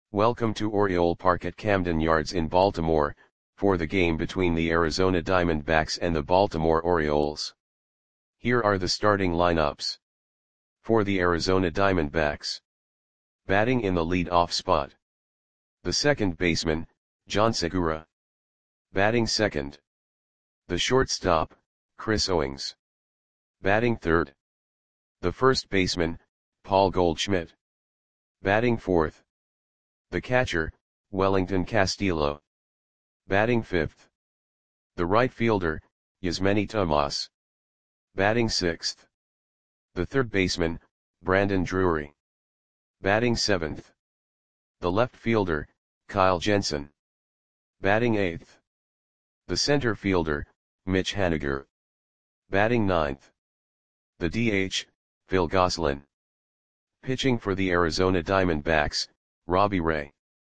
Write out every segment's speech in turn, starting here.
Welcome to Oriole Park at Camden Yards in Baltimore, for the game between the Arizona Diamondbacks and the Baltimore Orioles. Here are the starting lineups. For the Arizona Diamondbacks. Batting in the lead-off spot. The second baseman, Jean Segura. Batting second. The shortstop, Chris Owings. Batting third. The first baseman, Paul Goldschmidt. Batting fourth. The catcher, Wellington Castillo. Batting fifth. The right fielder, Yasmany Tomas. Batting sixth. The third baseman, Brandon Drury. Batting seventh. The left fielder, Kyle Jensen. Batting eighth. The center fielder, Mitch Haniger. Batting ninth. The DH, Phil Gosselin. Pitching for the Arizona Diamondbacks, Robbie Ray.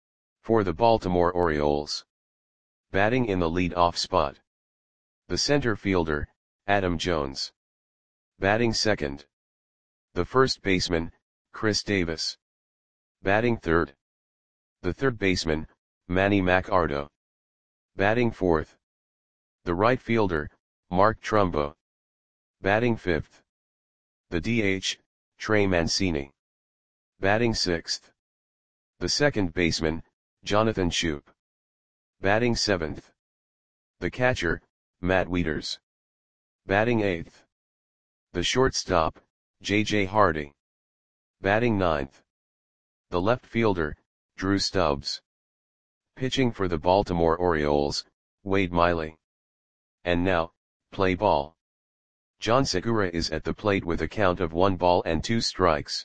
For the Baltimore Orioles. Batting in the lead-off spot. The center fielder, Adam Jones. Batting second. The first baseman, Chris Davis. Batting third. The third baseman, Manny Machado. Batting fourth. The right fielder, Mark Trumbo. Batting fifth. The DH, Trey Mancini. Batting sixth. The second baseman, Jonathan Schoop. Batting seventh. The catcher, Matt Wieters. Batting eighth. The shortstop, J.J. Hardy. Batting ninth. The left fielder, Drew Stubbs. Pitching for the Baltimore Orioles, Wade Miley. And now, play ball. Jean Segura is at the plate with a count of 1 ball and 2 strikes.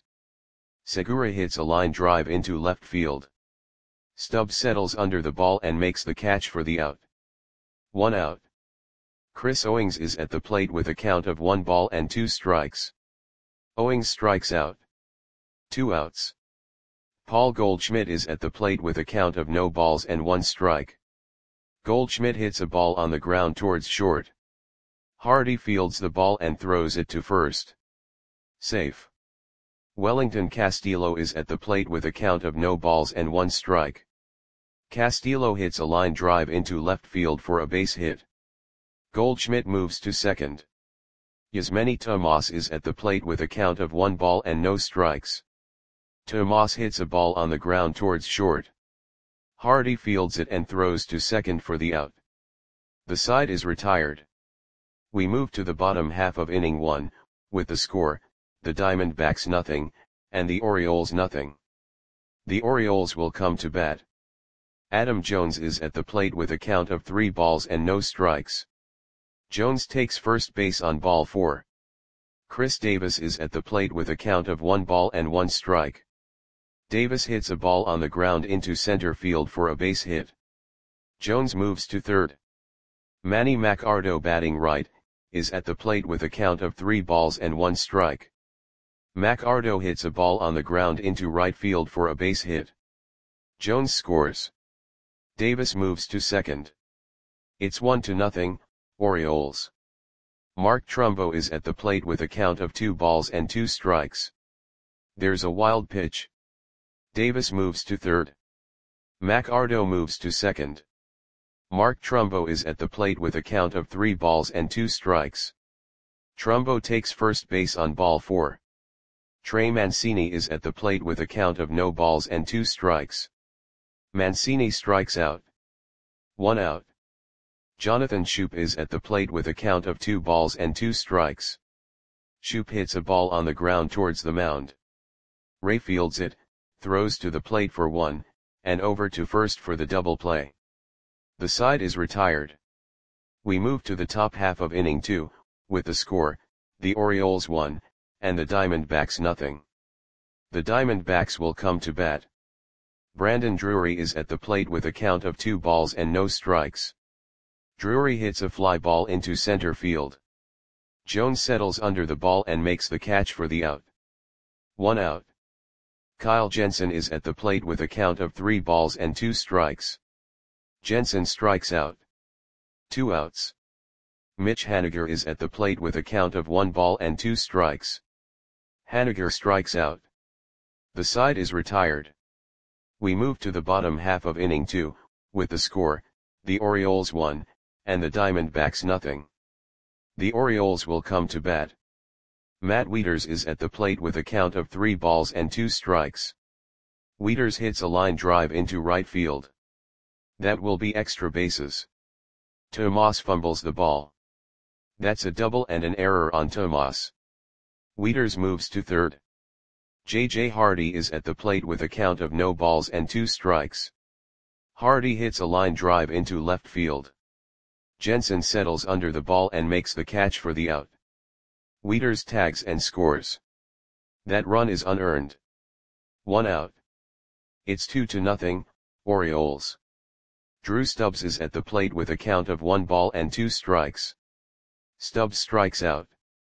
Segura hits a line drive into left field. Stubbs settles under the ball and makes the catch for the out. 1 out. Chris Owings is at the plate with a count of 1 ball and 2 strikes. Owings strikes out. 2 outs. Paul Goldschmidt is at the plate with a count of no balls and 1 strike. Goldschmidt hits a ball on the ground towards short. Hardy fields the ball and throws it to first. Safe. Wellington Castillo is at the plate with a count of no balls and 1 strike. Castillo hits a line drive into left field for a base hit. Goldschmidt moves to second. Yasmany Tomas is at the plate with a count of 1 ball and no strikes. Tomas hits a ball on the ground towards short. Hardy fields it and throws to second for the out. The side is retired. We move to the bottom half of inning 1, with the score, the Diamondbacks nothing, and the Orioles nothing. The Orioles will come to bat. Adam Jones is at the plate with a count of 3 balls and no strikes. Jones takes first base on ball 4. Chris Davis is at the plate with a count of 1 ball and 1 strike. Davis hits a ball on the ground into center field for a base hit. Jones moves to third. Manny Machado, batting right, is at the plate with a count of 3 balls and 1 strike. Machado hits a ball on the ground into right field for a base hit. Jones scores. Davis moves to second. It's 1-0, Orioles. Mark Trumbo is at the plate with a count of 2 balls and 2 strikes. There's a wild pitch. Davis moves to third. Machado moves to second. Mark Trumbo is at the plate with a count of 3 balls and 2 strikes. Trumbo takes first base on ball 4. Trey Mancini is at the plate with a count of no balls and 2 strikes. Mancini strikes out. 1 out. Jonathan Schoop is at the plate with a count of 2 balls and 2 strikes. Schoop hits a ball on the ground towards the mound. Ray fields it, throws to the plate for 1, and over to first for the double play. The side is retired. We move to the top half of inning 2, with the score, the Orioles 1, and the Diamondbacks nothing. The Diamondbacks will come to bat. Brandon Drury is at the plate with a count of 2 balls and no strikes. Drury hits a fly ball into center field. Jones settles under the ball and makes the catch for the out. 1 out. Kyle Jensen is at the plate with a count of 3 balls and 2 strikes. Jensen strikes out. 2 outs. Mitch Haniger is at the plate with a count of 1 ball and 2 strikes. Haniger strikes out. The side is retired. We move to the bottom half of inning 2, with the score, the Orioles 1, and the Diamondbacks nothing. The Orioles will come to bat. Matt Wieters is at the plate with a count of 3 balls and 2 strikes. Wieters hits a line drive into right field. That will be extra bases. Tomas fumbles the ball. That's a double and an error on Tomas. Wieters moves to third. J.J. Hardy is at the plate with a count of no balls and 2 strikes. Hardy hits a line drive into left field. Jensen settles under the ball and makes the catch for the out. Wieters tags and scores. That run is unearned. 1 out. It's 2-0, Orioles. Drew Stubbs is at the plate with a count of 1 ball and 2 strikes. Stubbs strikes out.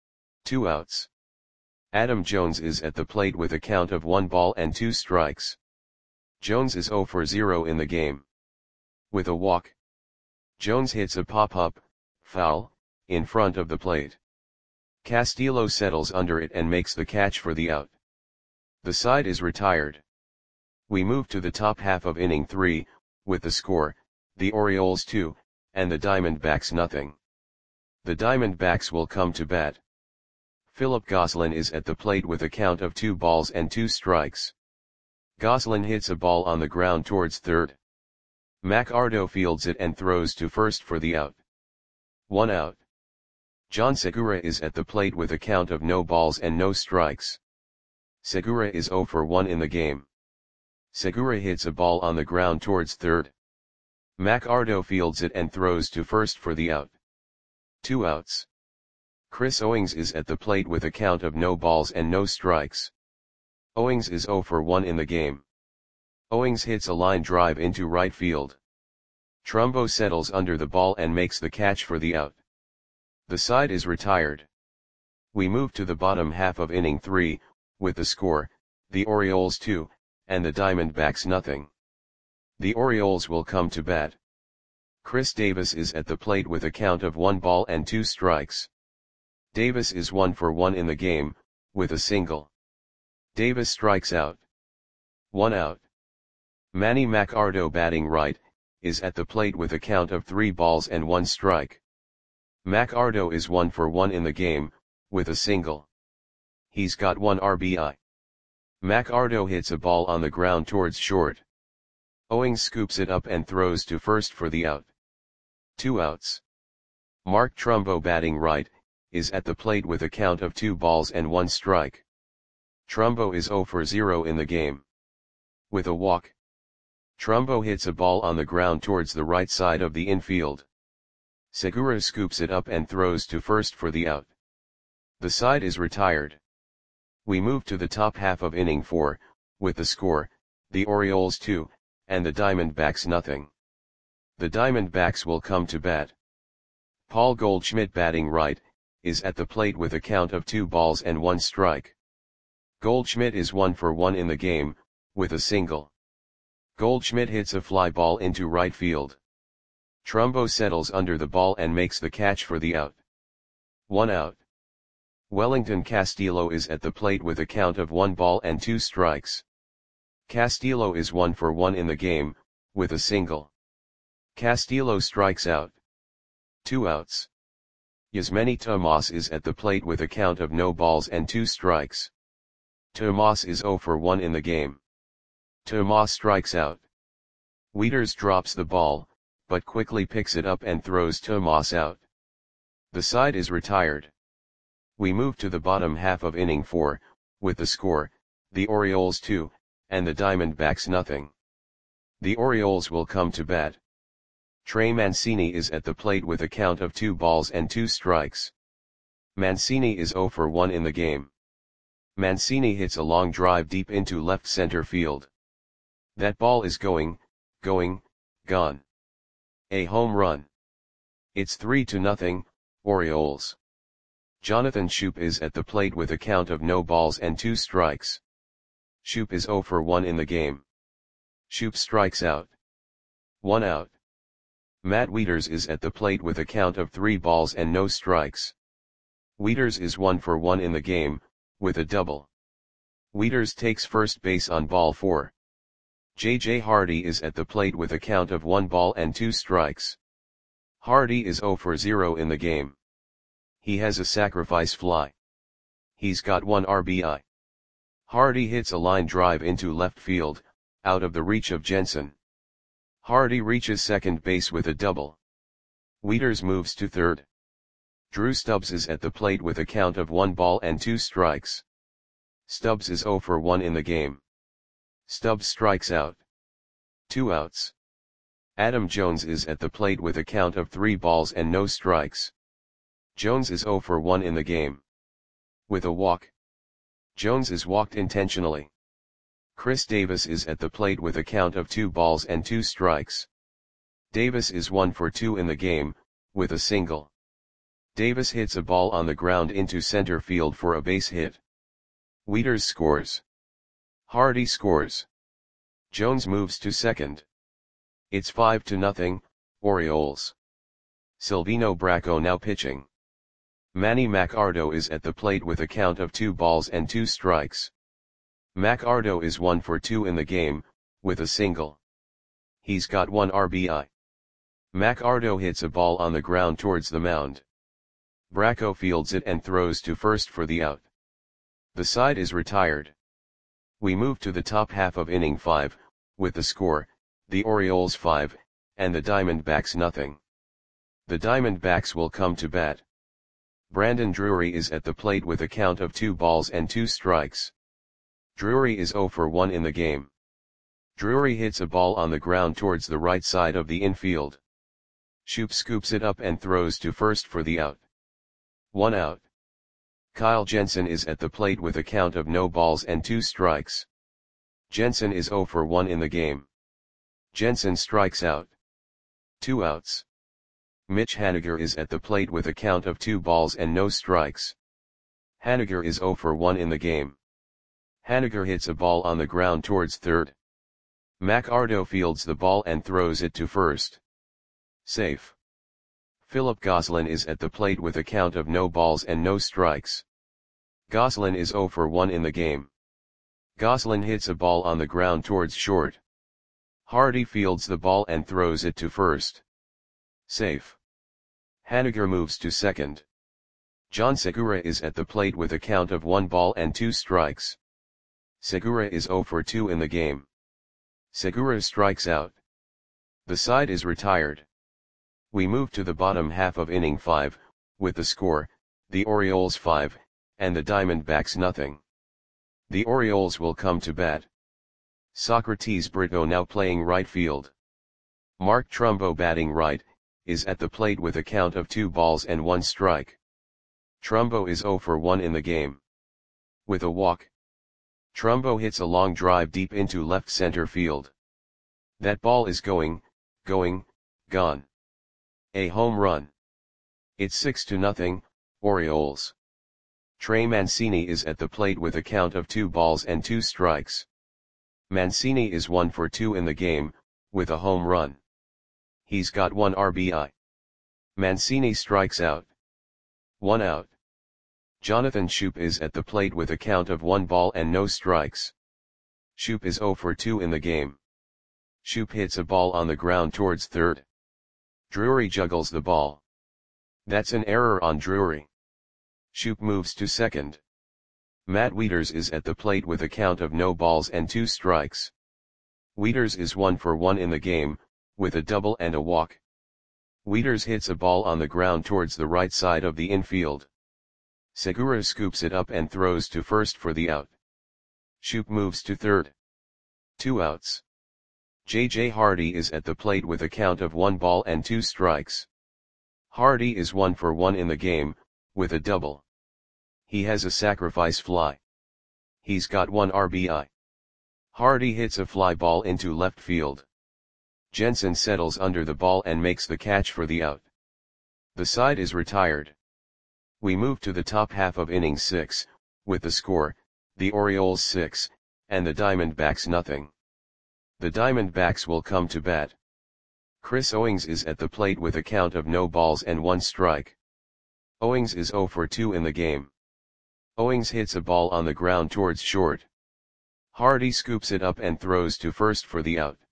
2 outs. Adam Jones is at the plate with a count of 1 ball and 2 strikes. Jones is 0 for 0 in the game. With a walk. Jones hits a pop-up, foul, in front of the plate. Castillo settles under it and makes the catch for the out. The side is retired. We move to the top half of inning 3, with the score, the Orioles 2, and the Diamondbacks nothing. The Diamondbacks will come to bat. Philip Gosselin is at the plate with a count of 2 balls and 2 strikes. Gosselin hits a ball on the ground towards third. McArdo fields it and throws to first for the out. 1 out. John Segura is at the plate with a count of no balls and no strikes. Segura is 0 for 1 in the game. Segura hits a ball on the ground towards third. McArdo fields it and throws to first for the out. 2 outs. Chris Owings is at the plate with a count of no balls and no strikes. Owings is 0 for 1 in the game. Owings hits a line drive into right field. Trumbo settles under the ball and makes the catch for the out. The side is retired. We move to the bottom half of inning 3, with the score, the Orioles 2, and the Diamondbacks nothing. The Orioles will come to bat. Chris Davis is at the plate with a count of 1 ball and 2 strikes. Davis is 1 for 1 in the game, with a single. Davis strikes out. 1 out. Manny McArdo batting right, is at the plate with a count of 3 balls and 1 strike. McArdo is 1 for 1 in the game, with a single. He's got 1 RBI. McArdo hits a ball on the ground towards short. Owings scoops it up and throws to first for the out. 2 outs. Mark Trumbo batting right, is at the plate with a count of 2 balls and 1 strike. Trumbo is 0 for 0 in the game. With a walk. Trumbo hits a ball on the ground towards the right side of the infield. Segura scoops it up and throws to first for the out. The side is retired. We move to the top half of inning 4, with the score, the Orioles 2, and the Diamondbacks nothing. The Diamondbacks will come to bat. Paul Goldschmidt batting right, is at the plate with a count of 2 balls and 1 strike. Goldschmidt is 1 for 1 in the game, with a single. Goldschmidt hits a fly ball into right field. Trumbo settles under the ball and makes the catch for the out. 1 out. Wellington Castillo is at the plate with a count of 1 ball and 2 strikes. Castillo is 1 for 1 in the game, with a single. Castillo strikes out. 2 outs. Yasmany Tomas is at the plate with a count of no balls and 2 strikes. Tomas is 0 for 1 in the game. Tomas strikes out. Wieters drops the ball, but quickly picks it up and throws Tomas out. The side is retired. We move to the bottom half of inning 4, with the score, the Orioles 2, and the Diamondbacks nothing. The Orioles will come to bat. Trey Mancini is at the plate with a count of 2 balls and 2 strikes. Mancini is 0 for 1 in the game. Mancini hits a long drive deep into left center field. That ball is gone. A home run. It's 3-0, Orioles. Jonathan Schoop is at the plate with a count of no balls and 2 strikes. Schoop is 0 for 1 in the game. Schoop strikes out. 1 out. Matt Wieters is at the plate with a count of 3 balls and no strikes. Wieters is 1 for 1 in the game, with a double. Wieters takes first base on ball 4. J.J. Hardy is at the plate with a count of 1 ball and 2 strikes. Hardy is 0 for 0 in the game. He has a sacrifice fly. He's got 1 RBI. Hardy hits a line drive into left field, out of the reach of Jensen. Hardy reaches second base with a double. Wieters moves to third. Drew Stubbs is at the plate with a count of 1 ball and 2 strikes. Stubbs is 0 for 1 in the game. Stubbs strikes out. 2 outs. Adam Jones is at the plate with a count of 3 balls and no strikes. Jones is 0 for 1 in the game. With a walk. Jones is walked intentionally. Chris Davis is at the plate with a count of 2 balls and 2 strikes. Davis is 1 for 2 in the game, with a single. Davis hits a ball on the ground into center field for a base hit. Wieters scores. Hardy scores. Jones moves to second. It's 5-0, Orioles. Silvino Bracco now pitching. Manny Machado is at the plate with a count of 2 balls and 2 strikes. Machado is 1 for 2 in the game, with a single. He's got 1 RBI. Machado hits a ball on the ground towards the mound. Bracco fields it and throws to first for the out. The side is retired. We move to the top half of inning 5, with the score, the Orioles 5, and the Diamondbacks nothing. The Diamondbacks will come to bat. Brandon Drury is at the plate with a count of 2 balls and 2 strikes. Drury is 0 for 1 in the game. Drury hits a ball on the ground towards the right side of the infield. Shoop scoops it up and throws to first for the out. 1 out. Kyle Jensen is at the plate with a count of no balls and 2 strikes. Jensen is 0 for 1 in the game. Jensen strikes out. 2 outs. Mitch Haniger is at the plate with a count of 2 balls and no strikes. Haniger is 0 for 1 in the game. Haniger hits a ball on the ground towards third. Machado fields the ball and throws it to first. Safe. Philip Gosselin is at the plate with a count of no balls and no strikes. Gosselin is 0 for 1 in the game. Gosselin hits a ball on the ground towards short. Hardy fields the ball and throws it to first. Safe. Haniger moves to second. John Segura is at the plate with a count of 1 ball and 2 strikes. Segura is 0 for 2 in the game. Segura strikes out. The side is retired. We move to the bottom half of inning 5, with the score, the Orioles 5, and the Diamondbacks nothing. The Orioles will come to bat. Socrates Brito now playing right field. Mark Trumbo batting right, is at the plate with a count of 2 balls and 1 strike. Trumbo is 0 for 1 in the game. With a walk. Trumbo hits a long drive deep into left center field. That ball is going, gone. A home run. It's 6-0, Orioles. Trey Mancini is at the plate with a count of 2 balls and 2 strikes. Mancini is 1 for 2 in the game, with a home run. He's got 1 RBI. Mancini strikes out. 1 out. Jonathan Schoop is at the plate with a count of 1 ball and no strikes. Schoop is 0 for 2 in the game. Schoop hits a ball on the ground towards third. Drury juggles the ball. That's an error on Drury. Schoop moves to second. Matt Wieters is at the plate with a count of no balls and 2 strikes. Wieters is 1 for 1 in the game, with a double and a walk. Wieters hits a ball on the ground towards the right side of the infield. Segura scoops it up and throws to first for the out. Schoop moves to third. 2 outs. J.J. Hardy is at the plate with a count of 1 ball and 2 strikes. Hardy is 1 for 1 in the game, with a double. He has a sacrifice fly. He's got 1 RBI. Hardy hits a fly ball into left field. Jensen settles under the ball and makes the catch for the out. The side is retired. We move to the top half of inning 6, with the score, the Orioles 6, and the Diamondbacks nothing. The Diamondbacks will come to bat. Chris Owings is at the plate with a count of no balls and 1 strike. Owings is 0 for 2 in the game. Owings hits a ball on the ground towards short. Hardy scoops it up and throws to first for the out.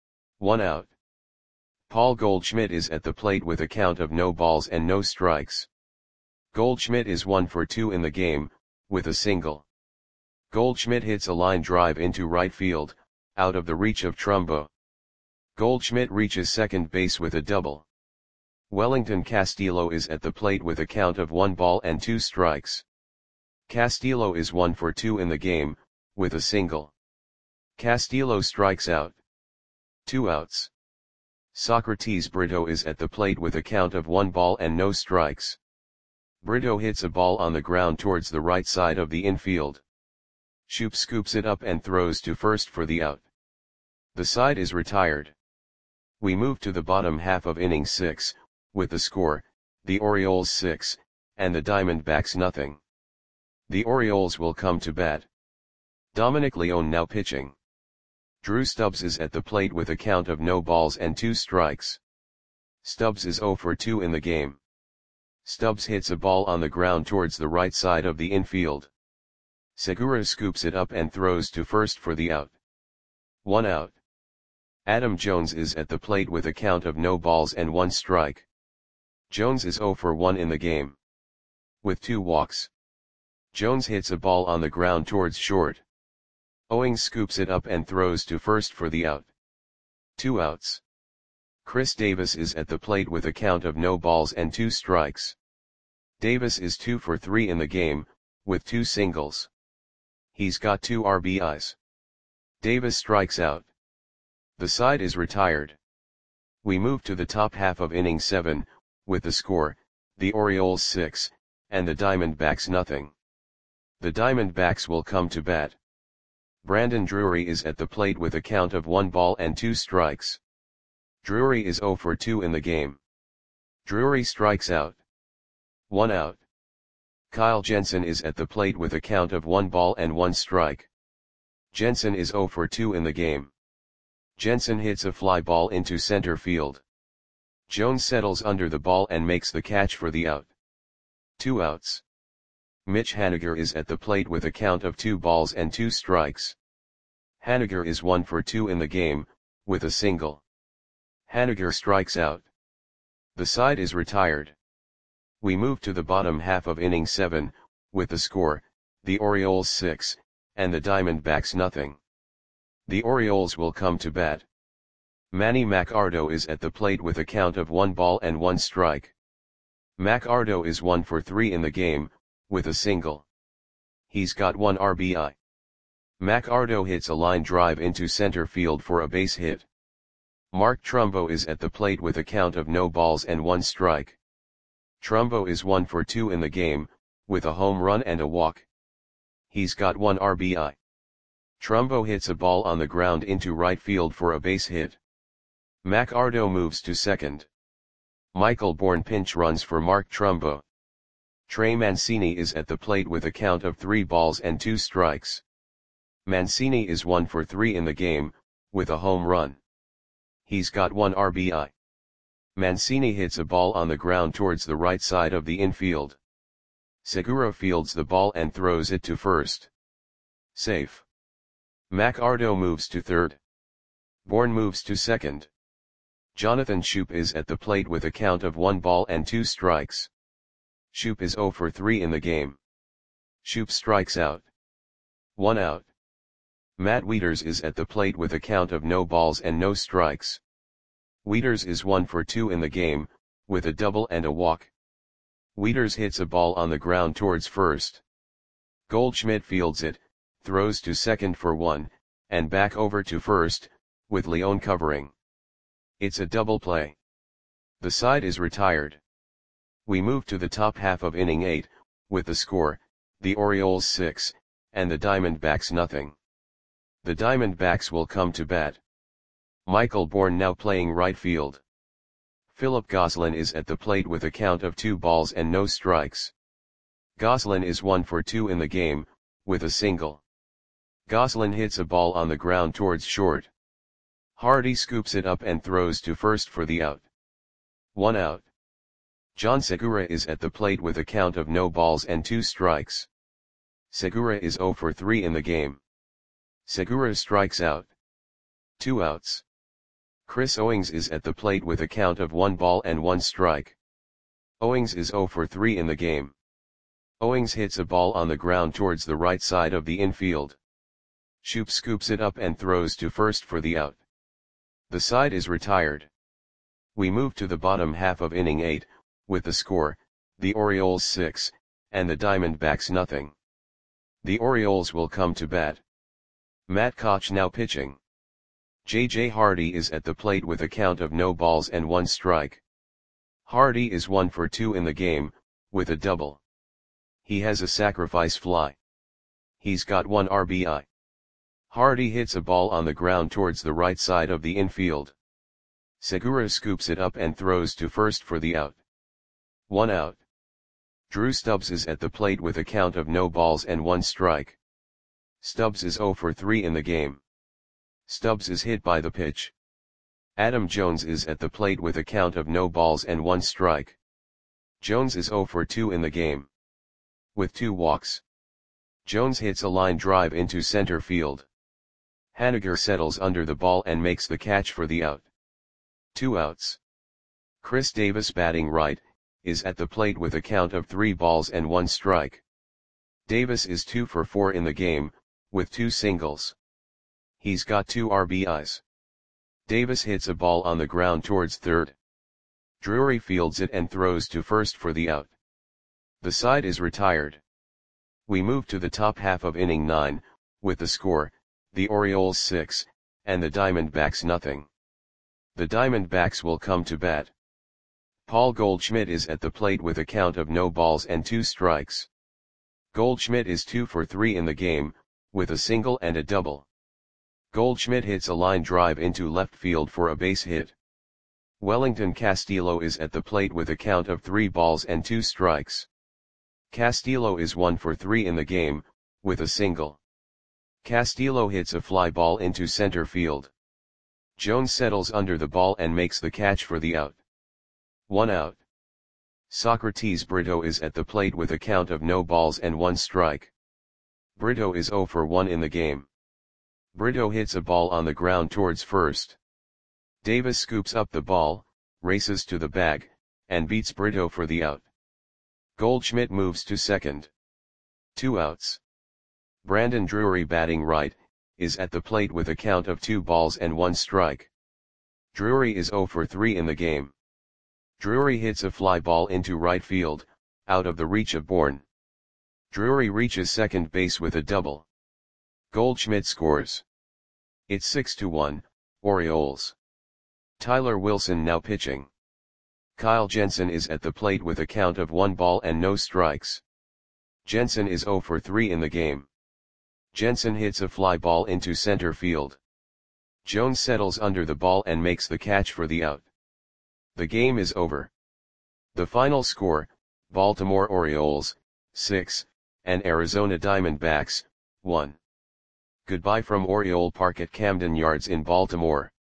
1 out. Paul Goldschmidt is at the plate with a count of no balls and no strikes. Goldschmidt is 1 for 2 in the game, with a single. Goldschmidt hits a line drive into right field, out of the reach of Trumbo. Goldschmidt reaches second base with a double. Wellington Castillo is at the plate with a count of 1 ball and 2 strikes. Castillo is 1 for 2 in the game, with a single. Castillo strikes out. 2 outs. Socrates Brito is at the plate with a count of 1 ball and no strikes. Brito hits a ball on the ground towards the right side of the infield. Shoop scoops it up and throws to first for the out. The side is retired. We move to the bottom half of inning 6, with the score, the Orioles 6, and the Diamondbacks nothing. The Orioles will come to bat. Dominic Leone now pitching. Drew Stubbs is at the plate with a count of no balls and 2 strikes. Stubbs is 0 for 2 in the game. Stubbs hits a ball on the ground towards the right side of the infield. Segura scoops it up and throws to first for the out. 1 out. Adam Jones is at the plate with a count of no balls and 1 strike. Jones is 0 for 1 in the game. With 2 walks. Jones hits a ball on the ground towards short. Owings scoops it up and throws to first for the out. 2 outs. Chris Davis is at the plate with a count of no balls and 2 strikes. Davis is 2 for 3 in the game, with 2 singles. He's got 2 RBIs. Davis strikes out. The side is retired. We move to the top half of inning 7, with the score, the Orioles 6, and the Diamondbacks nothing. The Diamondbacks will come to bat. Brandon Drury is at the plate with a count of 1 ball and 2 strikes. Drury is 0 for 2 in the game. Drury strikes out. 1 out. Kyle Jensen is at the plate with a count of 1 ball and 1 strike. Jensen is 0 for 2 in the game. Jensen hits a fly ball into center field. Jones settles under the ball and makes the catch for the out. 2 outs. Mitch Haniger is at the plate with a count of 2 balls and 2 strikes. Haniger is 1 for 2 in the game, with a single. Haniger strikes out. The side is retired. We move to the bottom half of inning 7, with the score, the Orioles 6, and the Diamondbacks nothing. The Orioles will come to bat. Manny Macardo is at the plate with a count of 1 ball and 1 strike. Macardo is 1 for 3 in the game, with a single. He's got 1 RBI. Macardo hits a line drive into center field for a base hit. Mark Trumbo is at the plate with a count of no balls and 1 strike. Trumbo is 1 for 2 in the game, with a home run and a walk. He's got 1 RBI. Trumbo hits a ball on the ground into right field for a base hit. Macardo moves to second. Michael Bourne pinch runs for Mark Trumbo. Trey Mancini is at the plate with a count of 3 balls and 2 strikes. Mancini is 1 for 3 in the game, with a home run. He's got 1 RBI. Mancini hits a ball on the ground towards the right side of the infield. Segura fields the ball and throws it to first. Safe. Macardo moves to third. Bourne moves to second. Jonathan Schoop is at the plate with a count of 1 ball and 2 strikes. Schoop is 0 for 3 in the game. Schoop strikes out. 1 out. Matt Wieters is at the plate with a count of no balls and no strikes. Wieters is 1 for 2 in the game, with a double and a walk. Wieters hits a ball on the ground towards first. Goldschmidt fields it, throws to second for 1, and back over to first, with Leone covering. It's a double play. The side is retired. We move to the top half of inning 8, with the score, the Orioles 6, and the Diamondbacks nothing. The Diamondbacks will come to bat. Michael Bourne now playing right field. Philip Gosselin is at the plate with a count of 2 balls and no strikes. Gosselin is 1 for 2 in the game, with a single. Gosselin hits a ball on the ground towards short. Hardy scoops it up and throws to first for the out. 1 out. John Segura is at the plate with a count of no balls and 2 strikes. Segura is 0 for 3 in the game. Segura strikes out. 2 outs. Chris Owings is at the plate with a count of 1 ball and 1 strike. Owings is 0 for 3 in the game. Owings hits a ball on the ground towards the right side of the infield. Shoop scoops it up and throws to first for the out. The side is retired. We move to the bottom half of inning 8, with the score, the Orioles 6, and the Diamondbacks nothing. The Orioles will come to bat. Matt Koch now pitching. J.J. Hardy is at the plate with a count of no balls and 1 strike. Hardy is 1 for 2 in the game, with a double. He has a sacrifice fly. He's got 1 RBI. Hardy hits a ball on the ground towards the right side of the infield. Segura scoops it up and throws to first for the out. 1 out. Drew Stubbs is at the plate with a count of no balls and 1 strike. Stubbs is 0 for 3 in the game. Stubbs is hit by the pitch. Adam Jones is at the plate with a count of no balls and 1 strike. Jones is 0 for 2 in the game. With 2 walks. Jones hits a line drive into center field. Haniger settles under the ball and makes the catch for the out. 2 outs. Chris Davis, batting right, is at the plate with a count of 3 balls and 1 strike. Davis is 2 for 4 in the game, with 2 singles. He's got 2 RBIs. Davis hits a ball on the ground towards third. Drury fields it and throws to first for the out. The side is retired. We move to the top half of inning 9, with the score, the Orioles 6, and the Diamondbacks nothing. The Diamondbacks will come to bat. Paul Goldschmidt is at the plate with a count of no balls and 2 strikes. Goldschmidt is 2 for 3 in the game, with a single and a double. Goldschmidt hits a line drive into left field for a base hit. Wellington Castillo is at the plate with a count of 3 balls and 2 strikes. Castillo is 1 for 3 in the game, with a single. Castillo hits a fly ball into center field. Jones settles under the ball and makes the catch for the out. 1 out. Socrates Brito is at the plate with a count of no balls and 1 strike. Brito is 0 for 1 in the game. Brito hits a ball on the ground towards first. Davis scoops up the ball, races to the bag, and beats Brito for the out. Goldschmidt moves to second. 2 outs. Brandon Drury, batting right, is at the plate with a count of 2 balls and 1 strike. Drury is 0 for 3 in the game. Drury hits a fly ball into right field, out of the reach of Bourne. Drury reaches second base with a double. Goldschmidt scores. It's 6-1, Orioles. Tyler Wilson now pitching. Kyle Jensen is at the plate with a count of 1 ball and no strikes. Jensen is 0 for 3 in the game. Jensen hits a fly ball into center field. Jones settles under the ball and makes the catch for the out. The game is over. The final score, Baltimore Orioles, 6, and Arizona Diamondbacks, 1. Goodbye from Oriole Park at Camden Yards in Baltimore.